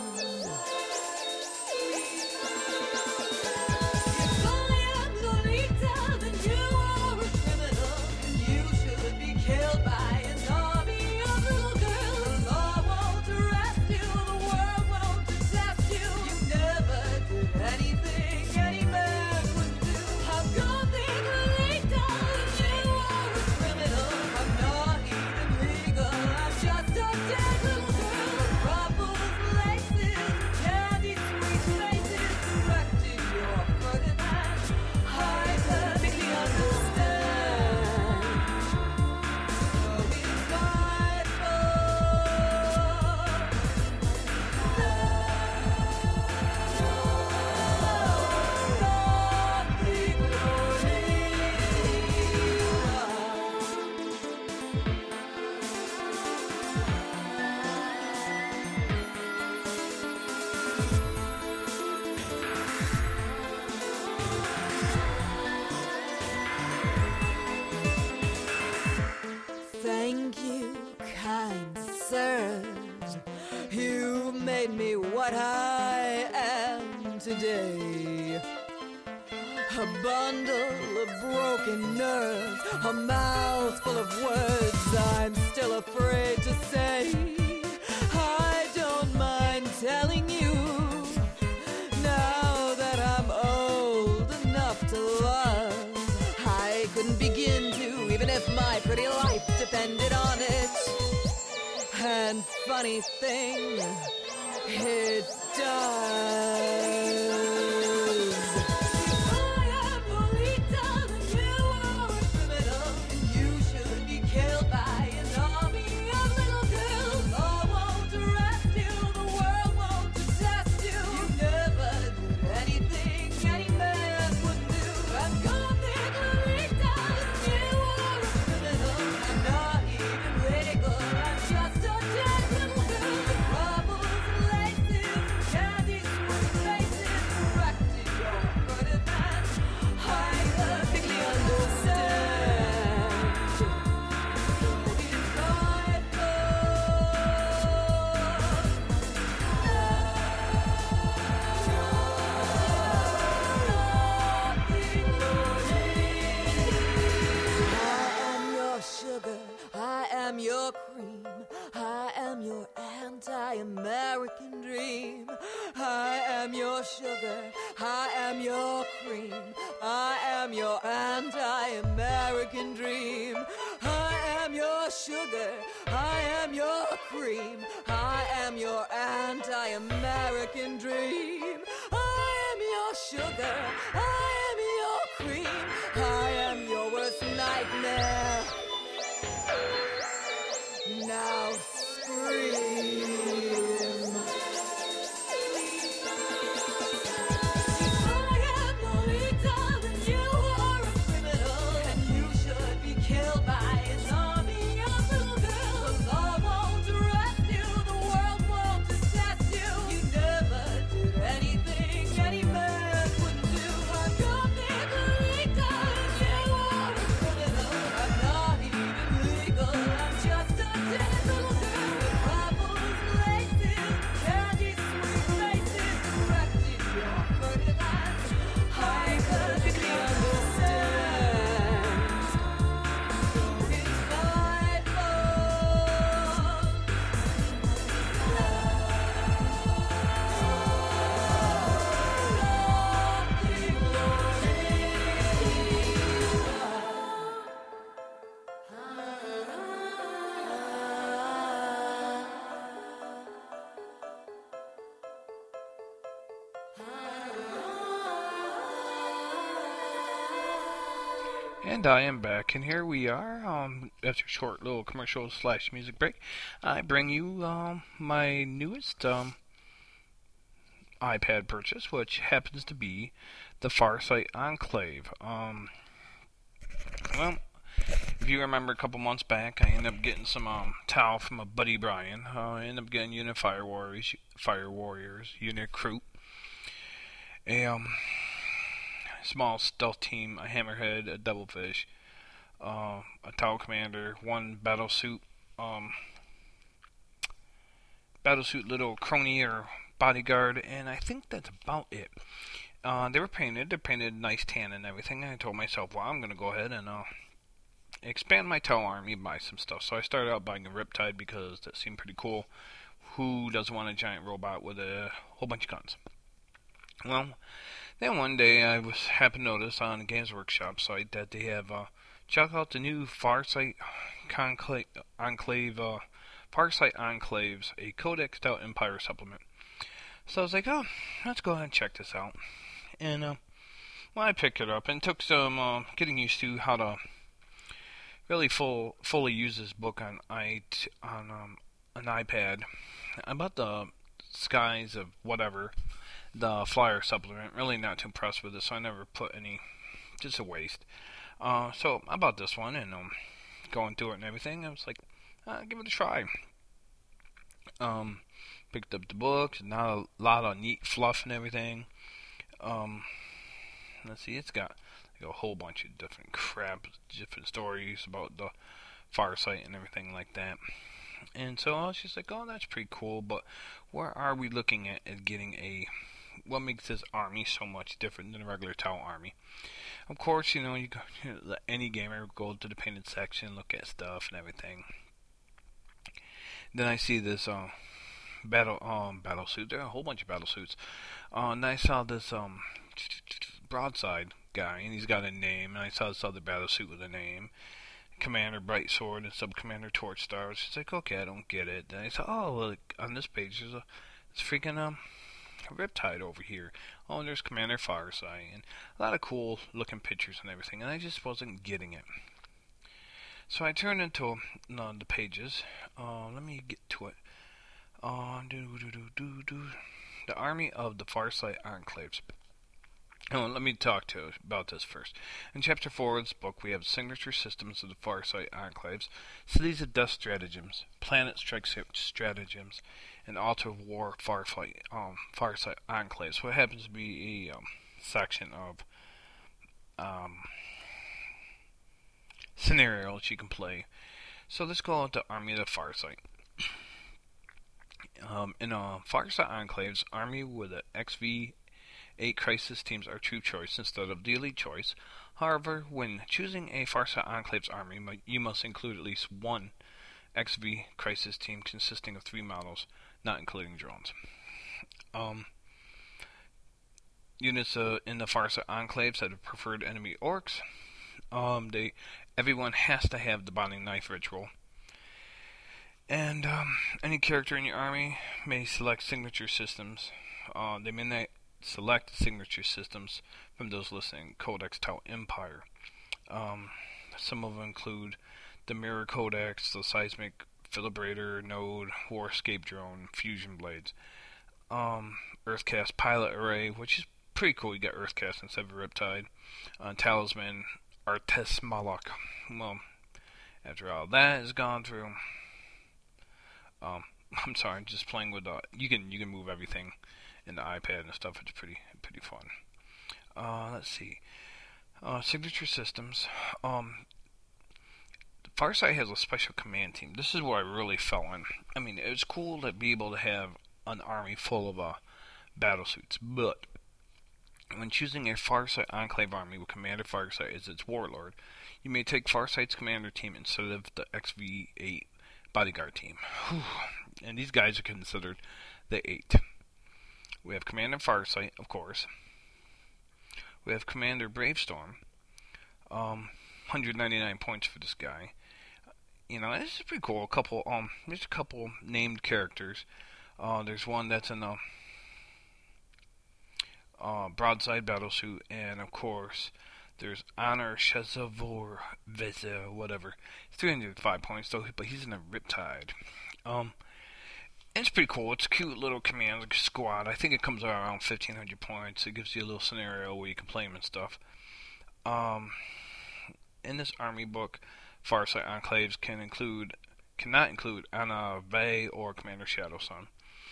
Thank you, kind sirs. You made me what I am today. A bundle of broken nerves, a mouth full of words I'm still afraid to say. I don't mind telling you, now that I'm old enough to love, I couldn't begin to, even if my pretty life depended on it. And funny thing, it does. Anti-American dream. I am your sugar, I am your cream, I am your anti-American dream. I am your sugar, I am your cream, I am your anti-American dream. I am your sugar, I am your cream, I am your worst nightmare. Now scream. And I am back, and here we are, after a short little commercial / music break. I bring you my newest iPad purchase, which happens to be the Farsight Enclave. Well, if you remember a couple months back, I ended up getting some towel from a buddy Brian. I ended up getting Unit Fire Warriors, Unit Crew, a small stealth team, a hammerhead, a devilfish, a tower commander, one battlesuit little crony or bodyguard, and I think that's about it. They're painted nice tan and everything, and I told myself, well, I'm going to go ahead and expand my tow army, buy some stuff. So I started out buying a Riptide because that seemed pretty cool. Who doesn't want a giant robot with a whole bunch of guns? Well, then one day I happened to notice on the Games Workshop site that they have check out the new Farsight Enclave, Farsight Enclaves, a Codex Stout Empire supplement. So I was like, oh, let's go ahead and check this out. And well, I picked it up and took some getting used to how to really fully use this book on an iPad. About the skies of whatever. The flyer supplement, really not too impressed with this, so I never put any, just a waste. So I bought this one and going through it and everything, I was like, give it a try. Picked up the books, not a lot of neat fluff and everything. Let's see, it's got like a whole bunch of different crap, different stories about the Farsight and everything like that. And so I was just like, oh, that's pretty cool, but where are we looking at getting a what makes this army so much different than a regular Tau army. Of course, you go, any gamer go to the painted section, look at stuff and everything. Then I see this battle suit. There are a whole bunch of battle suits. And I saw this broadside guy, and he's got a name. And I saw this other battle suit with a name, Commander Brightsword and Sub Commander Torchstar. She's like, okay, I don't get it. Then I saw, oh, look, on this page there's this freaking Riptide over here. Oh, and there's Commander Farsight, and a lot of cool looking pictures and everything. And I just wasn't getting it. So I turned into the pages. Let me get to it. The Army of the Farsight Enclaves. Oh, let me talk to you about this first. In Chapter 4 of this book, we have signature systems of the Farsight Enclaves, cities of death stratagems, planet strike stratagems, and altar of war Farsight Enclaves. So it happens to be a section of scenarios you can play. So let's go out to Army of the Farsight. In Farsight Enclaves, Army with the XV8 crisis teams are true choice instead of the elite choice. However, when choosing a Farsight Enclaves army, you must include at least one XV crisis team consisting of 3 models, not including drones. Units in the Farsight Enclaves have preferred enemy orcs. Everyone has to have the bonding knife ritual. And any character in your army may select signature systems. They may not select signature systems from those listed in Codex Tau Empire. Some of them include the Mirror Codex, the Seismic Fibrillator Node, War Escape Drone, Fusion Blades, Earthcast Pilot Array, which is pretty cool. You got Earthcast instead of Riptide, Talisman, Artes Malak. Well, after all that is gone through, I'm sorry, I'm just playing with you can move everything in the iPad and stuff. It's pretty fun. Let's see. Signature systems. Farsight has a special command team. This is where I really fell in. I mean, it's cool to be able to have an army full of battle suits, but when choosing a Farsight Enclave army with Commander Farsight as its warlord, you may take Farsight's commander team instead of the XV8 bodyguard team. Whew. And these guys are considered the 8. We have Commander Farsight, of course. We have Commander Bravestorm. 199 points for this guy. This is pretty cool. There's a couple named characters. There's one that's in the broadside battlesuit, and of course there's Honor Shazavor Veza, whatever. It's 305 points though, but he's in a Riptide. It's pretty cool. It's a cute little command squad. I think it comes out around 1,500 points. It gives you a little scenario where you can play him and stuff. In this army book, Farsight Enclaves cannot include Anna Vey or Commander Shadowsun.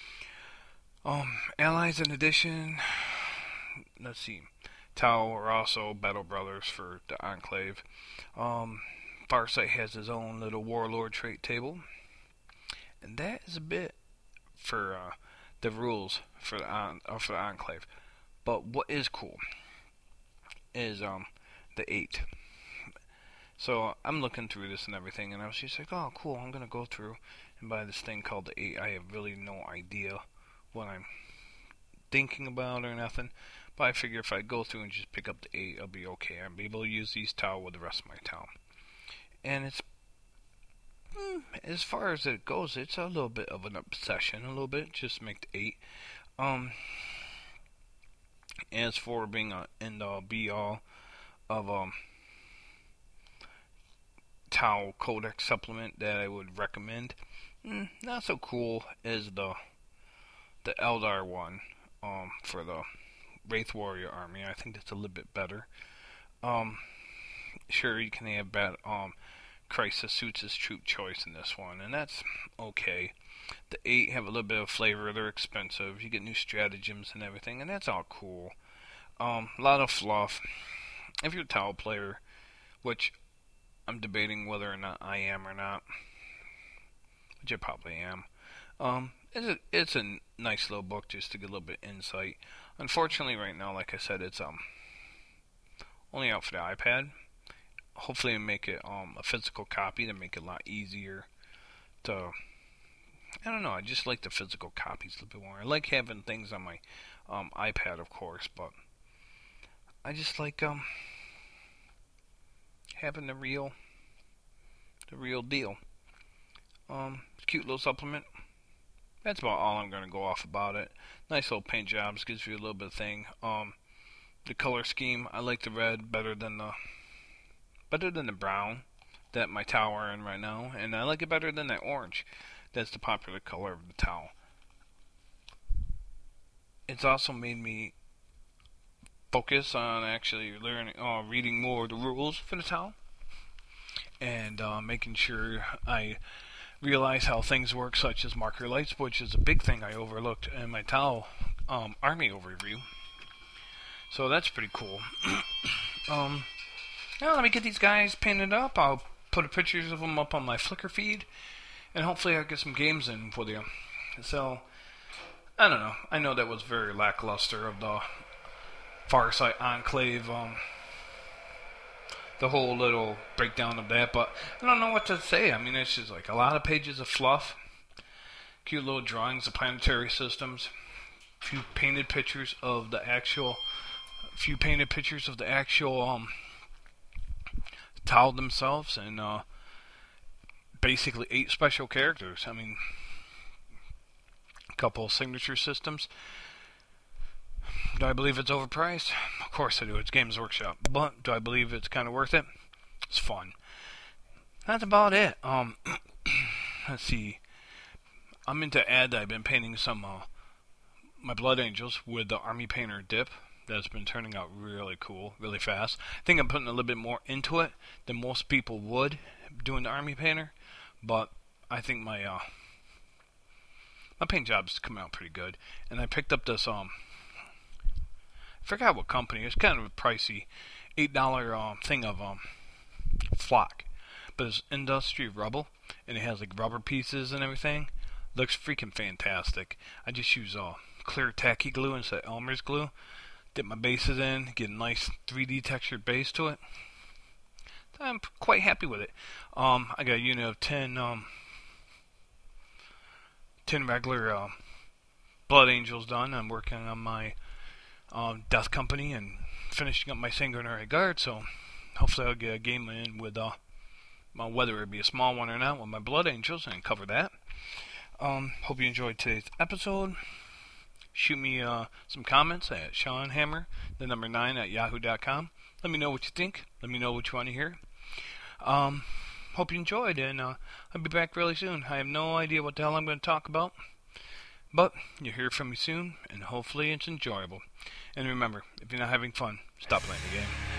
Allies in addition, let's see, Tau are also battle brothers for the Enclave. Farsight has his own little warlord trait table, and that is a bit for the rules for the Enclave. But what is cool is the 8. So I'm looking through this and everything, and I was just like, oh, cool, I'm going to go through and buy this thing called the 8. I have really no idea what I'm thinking about or nothing, but I figure if I go through and just pick up the 8, I'll be okay. I'll be able to use these Tau with the rest of my Tau. And it's, as far as it goes, it's a little bit of an obsession, a little bit, just to make the 8. As for being an end-all, be-all of Tau Codex supplement that I would recommend, not so cool as the Eldar one for the Wraith Warrior army. I think that's a little bit better. Sure, you can have Crisis suits as troop choice in this one, and that's okay. The 8 have a little bit of flavor. They're expensive. You get new stratagems and everything, and that's all cool. A lot of fluff. If you're a Tau player, which I'm debating whether or not I am or not, which I probably am. It's a nice little book just to get a little bit of insight Unfortunately, right now, like I said, it's only out for the iPad. Hopefully, make it a physical copy to make it a lot easier to. I don't know. I just like the physical copies a little bit more. I like having things on my iPad, of course, but I just like having the real deal. Cute little supplement. That's about all I'm gonna go off about it. Nice little paint jobs, gives you a little bit of thing. The color scheme, I like the red better than the brown that my towel are in right now, and I like it better than that orange. That's the popular color of the towel. It's also made me focus on actually reading more of the rules for the towel, and making sure I realize how things work, such as marker lights, which is a big thing I overlooked in my towel army overview. So that's pretty cool. Now let me get these guys painted up. I'll put pictures of them up on my Flickr feed, and hopefully I'll get some games in for you. So, I don't know. I know that was very lackluster of the Farsight Enclave, the whole little breakdown of that, but I don't know what to say. I mean, it's just like a lot of pages of fluff, cute little drawings of planetary systems, few painted pictures of the actual towel themselves, and basically 8 special characters. I mean, a couple of signature systems. Do I believe it's overpriced? Of course I do. It's Games Workshop. But do I believe it's kind of worth it? It's fun. That's about it. Let's see. I'm into add that I've been painting some my Blood Angels with the Army Painter dip. That's been turning out really cool, really fast. I think I'm putting a little bit more into it than most people would doing the Army Painter, but I think my paint job's coming out pretty good. And I picked up this I forgot what company. It's kind of a pricey $8 thing of flock, but it's Industry Rubble, and it has like rubber pieces and everything. Looks freaking fantastic. I just use clear tacky glue instead of Elmer's glue. Dip my bases in, get a nice 3D textured base to it. I'm quite happy with it. I got a unit of 10 regular Blood Angels done. I'm working on my Death Company and finishing up my Sanguinary Guard, so hopefully I'll get a game in with whether it be a small one or not with my Blood Angels and cover that. Hope you enjoyed today's episode. Shoot me some comments at SeanHammer, the number 9 at yahoo.com. Let me know what you think. Let me know what you want to hear. Hope you enjoyed, and I'll be back really soon. I have no idea what the hell I'm going to talk about, but you'll hear from me soon, and hopefully it's enjoyable. And remember, if you're not having fun, stop playing the game.